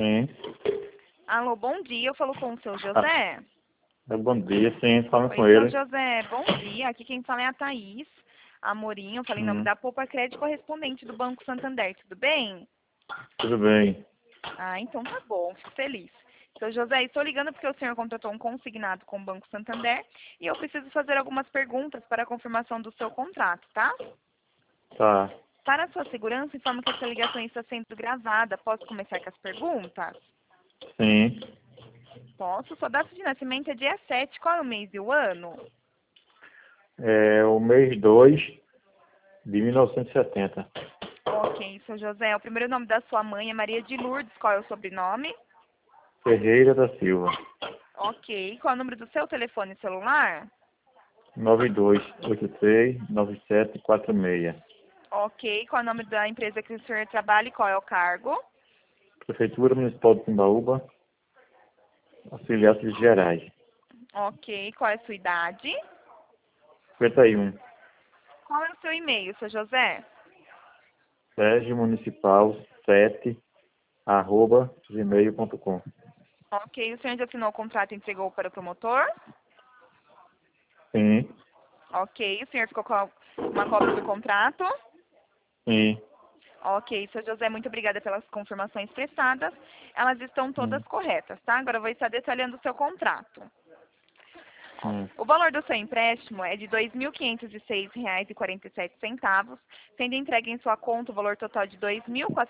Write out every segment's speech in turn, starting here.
Sim. Alô, bom dia. Eu falo com o seu José. Bom dia, sim, falando Oi, com seu ele. José. Bom dia. Aqui quem fala é a Thaís Amorim. Eu falei em nome Hum, da Poupa Crédito, correspondente do Banco Santander. Tudo bem? tudo bem. Ah, então tá bom. Fico feliz. Seu José, estou ligando porque o senhor contratou um consignado com o Banco Santander e eu preciso fazer algumas perguntas para a confirmação do seu contrato, tá? Tá. Para a sua segurança, informo que essa ligação está sendo gravada. Posso começar com as perguntas? Sim. Posso. Sua data de nascimento é dia 7. Qual é o mês e o ano? É o mês 2 de 1970. Ok, seu José. O primeiro nome da sua mãe é Maria de Lourdes. Qual é o sobrenome? Ferreira da Silva. Ok. Qual é o número do seu telefone celular? 92869746. Ok. Qual é o nome da empresa que o senhor trabalha e qual é o cargo? Prefeitura Municipal de Timbaúba, auxiliar de Gerais. Ok. Qual é a sua idade? 51. Qual é o seu e-mail, seu José? Sérgio Municipal 7 @gmail.com. Ok. O senhor já assinou o contrato e entregou para o promotor? Sim. Ok. O senhor ficou com uma cópia do contrato? Sim. Ok, seu José, muito obrigada pelas confirmações prestadas. Elas estão todas Hum, corretas, tá? Agora eu vou estar detalhando o seu contrato. hum, O valor do seu empréstimo é de R$ 2.506,47, sendo entregue em sua conta o valor total de R$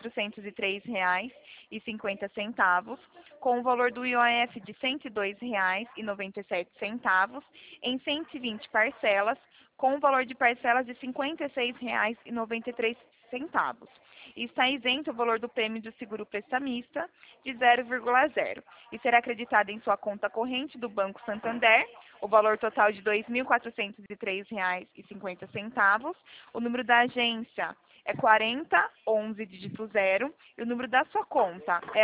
2.403,50, com o valor do IOF de R$ 102,97, em 120 parcelas, com o valor de parcelas de R$ 56,93. E está isento o valor do prêmio do seguro prestamista de 0,0 e será acreditado em sua conta corrente do Banco Santander o valor total de R$ 2.403,50. O número da agência é 4011 dígito 0 e o número da sua conta é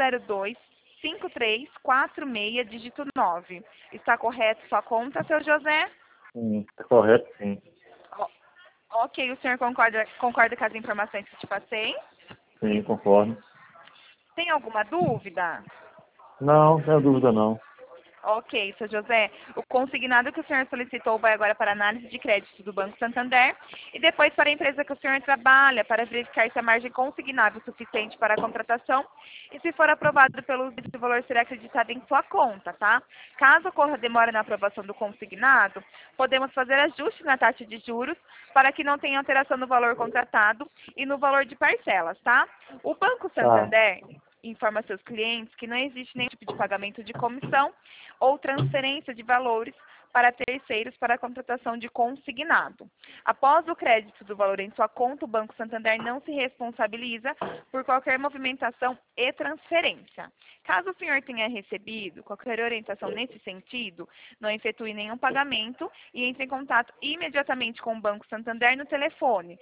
1025346 dígito 9. Está correto sua conta, seu José? sim. Tá correto, sim. O- Ok, o senhor concorda com as informações que te passei? Sim, conforme. Tem alguma dúvida? Não, não tenho dúvida não. Ok, seu José. O consignado que o senhor solicitou vai agora para análise de crédito do Banco Santander e depois para a empresa que o senhor trabalha para verificar se a margem consignável é suficiente para a contratação e se for aprovado pelo juiz, o valor será acreditado em sua conta, tá? Caso ocorra demora na aprovação do consignado, podemos fazer ajustes na taxa de juros para que não tenha alteração no valor contratado e no valor de parcelas, tá? O Banco Tá. Santander informa seus clientes que não existe nenhum tipo de pagamento de comissão ou transferência de valores para terceiros para a contratação de consignado. Após o crédito do valor em sua conta, o Banco Santander não se responsabiliza por qualquer movimentação e transferência. Caso o senhor tenha recebido qualquer orientação nesse sentido, não efetue nenhum pagamento e entre em contato imediatamente com o Banco Santander no telefone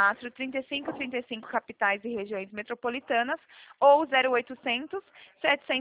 4004-3535 capitais e regiões metropolitanas ou 0800 700